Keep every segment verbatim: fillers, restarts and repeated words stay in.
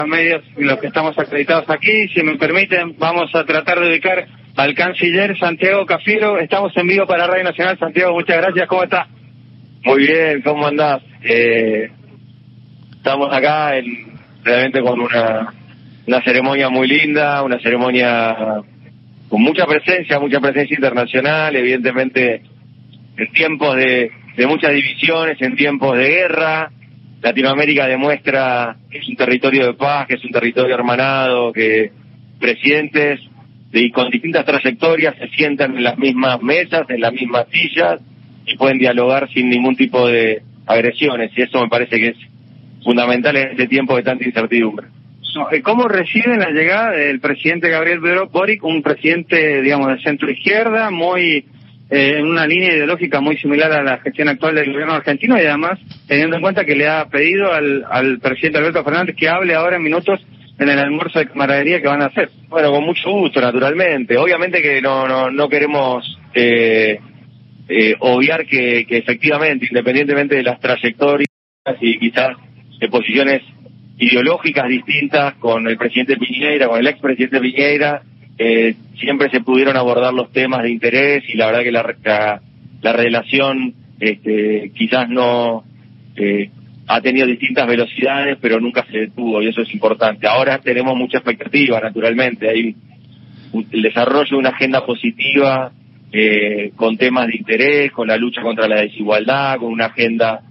medios los que estamos acreditados aquí. Si me permiten, vamos a tratar de ubicar al canciller Santiago Cafiero. Estamos en vivo para Radio Nacional. Santiago, muchas gracias. ¿Cómo está? Muy bien, ¿cómo andás? Eh, estamos acá en, realmente con una, una ceremonia muy linda, una ceremonia con mucha presencia, mucha presencia internacional, evidentemente en tiempos de, de muchas divisiones, en tiempos de guerra. Latinoamérica demuestra que es un territorio de paz, que es un territorio hermanado, que presidentes de, con distintas trayectorias se sientan en las mismas mesas, en las mismas sillas y pueden dialogar sin ningún tipo de agresiones, y eso me parece que es fundamental en este tiempo de tanta incertidumbre. ¿Cómo reciben la llegada del presidente Gabriel Boric, un presidente, digamos, de centro-izquierda, muy eh, en una línea ideológica muy similar a la gestión actual del gobierno argentino, y además teniendo en cuenta que le ha pedido al, al presidente Alberto Fernández que hable ahora en minutos en el almuerzo de camaradería que van a hacer? Bueno, con mucho gusto, naturalmente. Obviamente que no no, no queremos eh, eh, obviar que, que efectivamente, independientemente de las trayectorias y quizás de posiciones ideológicas distintas con el presidente Piñera, con el expresidente Piñera, eh, siempre se pudieron abordar los temas de interés, y la verdad que la, la, la relación este, quizás no eh, ha tenido distintas velocidades, pero nunca se detuvo, y eso es importante. Ahora tenemos mucha expectativa, naturalmente. Hay un, el desarrollo de una agenda positiva eh, con temas de interés, con la lucha contra la desigualdad, con una agenda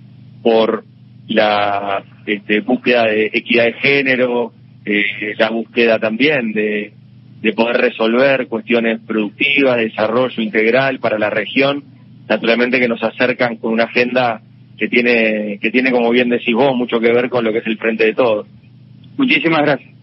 por la este, búsqueda de equidad de género, eh, la búsqueda también de, de poder resolver cuestiones productivas, de desarrollo integral para la región, naturalmente que nos acercan con una agenda que tiene, que tiene, como bien decís vos, mucho que ver con lo que es el Frente de Todos. Muchísimas gracias.